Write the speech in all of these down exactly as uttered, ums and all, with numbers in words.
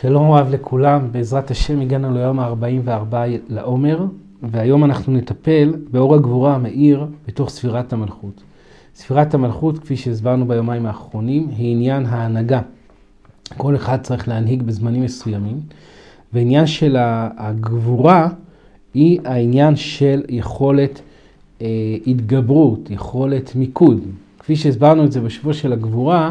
שלום רב לכולם, בעזרת השם הגענו ליום ה-ארבעים וארבע לעומר, והיום אנחנו נטפל באור הגבורה המאיר בתוך ספירת המלכות. ספירת המלכות, כפי שהסברנו ביומיים האחרונים, היא עניין ההנהגה. כל אחד צריך להנהיג בזמנים מסוימים, ועניין של הגבורה היא העניין של יכולת אה, התגברות, יכולת מיקוד. כפי שהסברנו את זה בשבוע של הגבורה,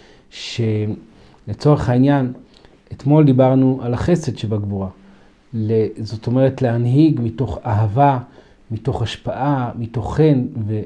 שלצורך העניין, אתמול דיברנו על החסד שבגבורה. זאת אומרת להנהיג מתוך אהבה, מתוך השפעה, מתוך חן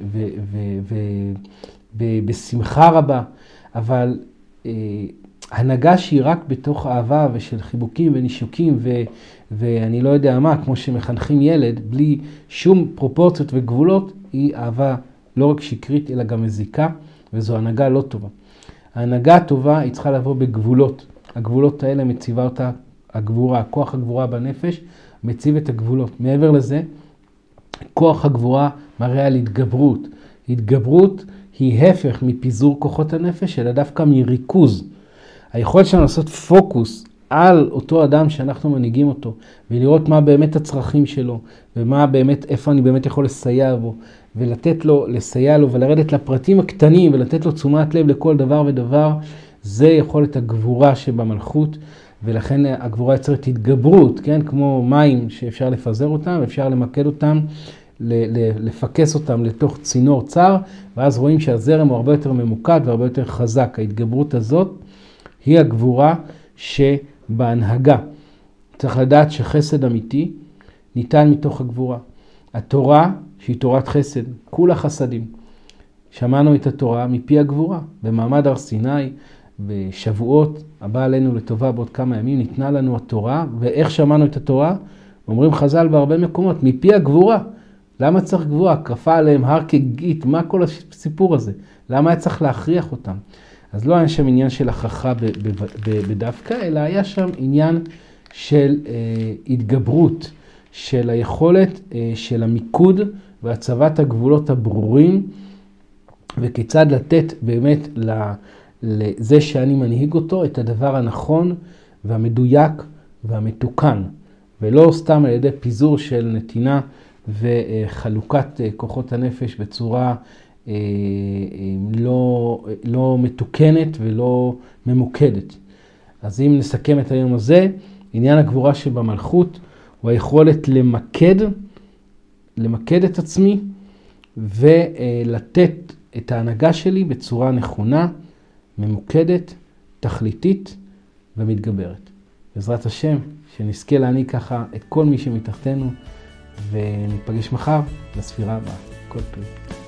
ובשמחה רבה. אבל אה, הנהגה שהיא רק בתוך אהבה ושל חיבוקים ונישוקים ו, ואני לא יודע מה, כמו שמחנכים ילד, בלי שום פרופורציות וגבולות, היא אהבה לא רק שקרית אלא גם מזיקה, וזו הנהגה לא טובה. ההנהגה הטובה היא צריכה לבוא בגבולות. הגבולות האלה מציבה אותה הגבורה, כוח הגבורה בנפש, מציב את הגבולות. מעבר לזה, כוח הגבורה מראה על התגברות. התגברות היא הפך מפיזור כוחות הנפש, אלא דווקא מריכוז. היכולת שלנו לעשות פוקוס על אותו אדם שאנחנו מנהיגים אותו, ולראות מה באמת הצרכים שלו, ומה באמת, איפה אני באמת יכול לסייע בו, ולתת לו, לסייע לו, ולרדת לפרטים הקטנים, ולתת לו תשומת לב לכל דבר ודבר, זה יכולת הגבורה שבמלכות, ולכן הגבורה יוצרת התגברות, כן? כמו מים שאפשר לפזר אותם, אפשר למקד אותם, לפקס אותם לתוך צינור צר, ואז רואים שהזרם הוא הרבה יותר ממוקד והרבה יותר חזק. ההתגברות הזאת היא הגבורה שבהנהגה. צריך לדעת שחסד אמיתי ניתן מתוך הגבורה. התורה שהיא תורת חסד, כולה חסדים. שמענו את התורה מפי הגבורה, במעמד הר סיני, בשבועות, הבא עלינו לטובה בעוד כמה ימים, ניתנה לנו התורה, ואיך שמענו את התורה? אומרים חז"ל בהרבה מקומות, מפי הגבורה. למה צריך גבורה? קרפה עליהם הר כגית, מה כל הסיפור הזה? למה היה צריך להכריח אותם? אז לא היה שם עניין של הכרחה בדווקא, אלא היה שם עניין של אה, התגברות, של היכולת, אה, של המיקוד והצבת הגבולות הברורים, וכיצד לתת באמת ל... לזה שאני מנהיג אותו את הדבר הנכון והמדויק והמתוקן, ולא סתם על ידי פיזור של נתינה וחלוקת כוחות הנפש בצורה לא, לא מתוקנת ולא ממוקדת. אז אם נסכם את היום הזה, עניין הגבורה שבמלכות הוא היכולת למקד, למקד את עצמי ולתת את ההנהגה שלי בצורה נכונה, ממוקדת, תכליתית ומתגברת. בעזרת השם, שנזכה להנהיג ככה את כל מי שמתחתנו, וניפגש מחר לספירה הבאה. כל טוב.